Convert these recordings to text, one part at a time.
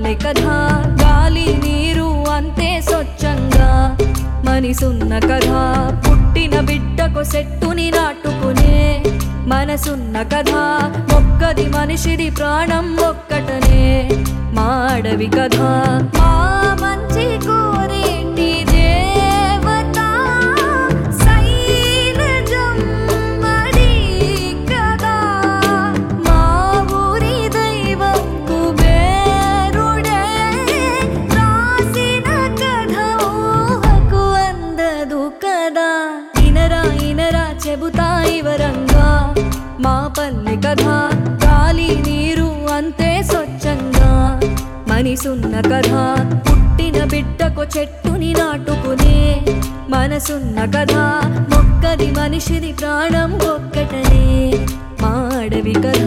పల్లె కథ గాలి నీరు అంతే స్వచ్ఛంగా మనిసున్న కథ పుట్టిన బిడ్డకు చెట్టుని నాటుకునే మనసున్న కథ మొక్కది మనిషిది ప్రాణం ఒక్కటనే మా అడవి కథ మా మంచి కోరేటి దేవత శైలజం మడి కదా మా ఊరి దైవం కుబేరుడే రాసిన కథ ఊహకు అందదు కదా ఇనరా ఇనరా చెబుతా వివరంగా మా పల్లె కథ గాలి నీరు అంతే స్వచ్ఛంగా మనిసున్న కథ పుట్టిన బిడ్డకు చెట్టుని నాటుకునే మనసున్న కథ మొక్కది మనిషిది ప్రాణం ఒక్కటనే మా అడవి కథ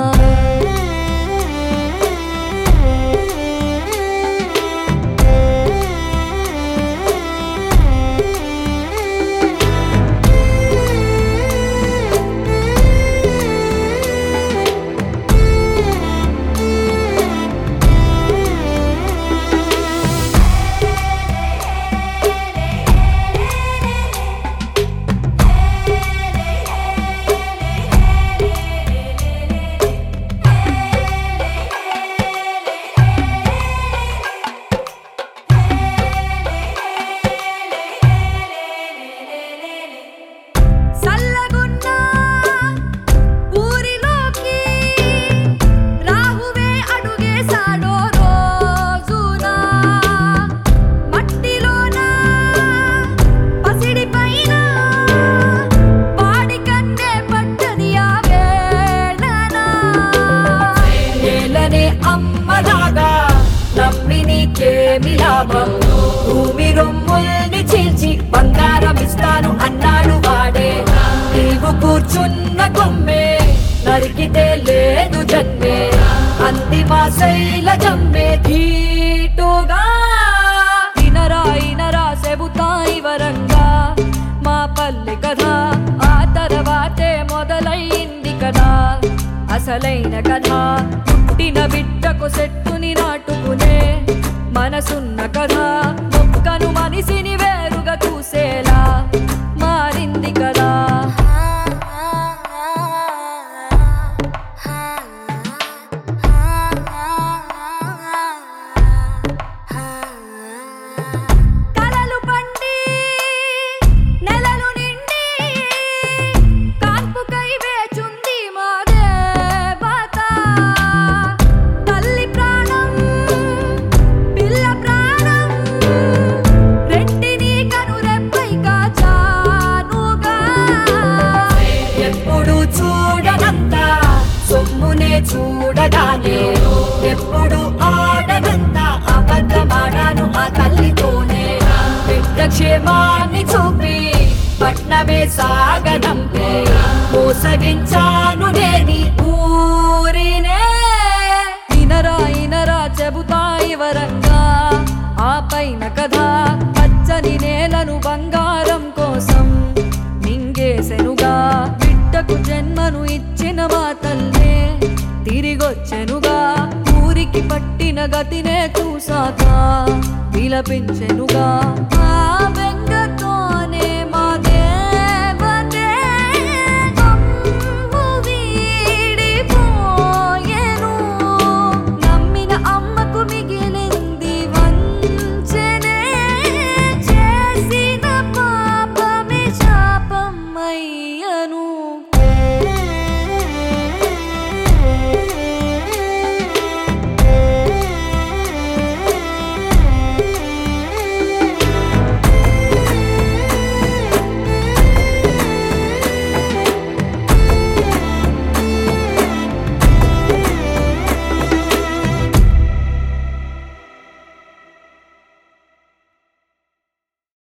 భూమి రొమ్ముల్ని చీల్చి బంగారం ఇస్తాను అన్నాడు వాడే నీవు కూర్చున్న కొమ్మే నరికితే లేదు జన్మే అంతిమ శైలజమ్మే ధీటుగా ఇనరా ఇనరా చెబుతా వివరంగా మా పల్లె కథ ఆ తర్వాతే మొదలైంది కదా అసలైన కథ పుట్టిన బిడ్డకు చెట్టుని నాటుకునే మనసున్న కథ మొక్కను మనిషిని వేరుగా చూసేలా మారింది కదా కలలు పండి నెలలు నిండి కాన్పుకై వేచుంది మా దేవత తల్లి ప్రాణం పిల్ల ప్రాణం రెంటిని కనురెప్పై కాచానుగా ఎప్పుడు చూడనంత సొమ్మునే చూడగానే ఎప్పుడు ఆడనంత అబద్ధమాడాను ఆ తల్లితోనే బిడ్డ క్షేమాన్ని చూపి పట్నమే సాగనంపే మోసగించాను నేని ఊరినే ఇనరా ఇనరా చెబుతా వివరంగా ఆ పైన కథ పచ్చని నేలను బంగారం కోసం మింగేసెనుగా బిడ్డకు జన్మను ఇచ్చిన మా తల్లే తిరిగొచ్చెనుగా ఊరికి పట్టిన గతినే చూసాక విలపించెనుగా ఆ బెంగ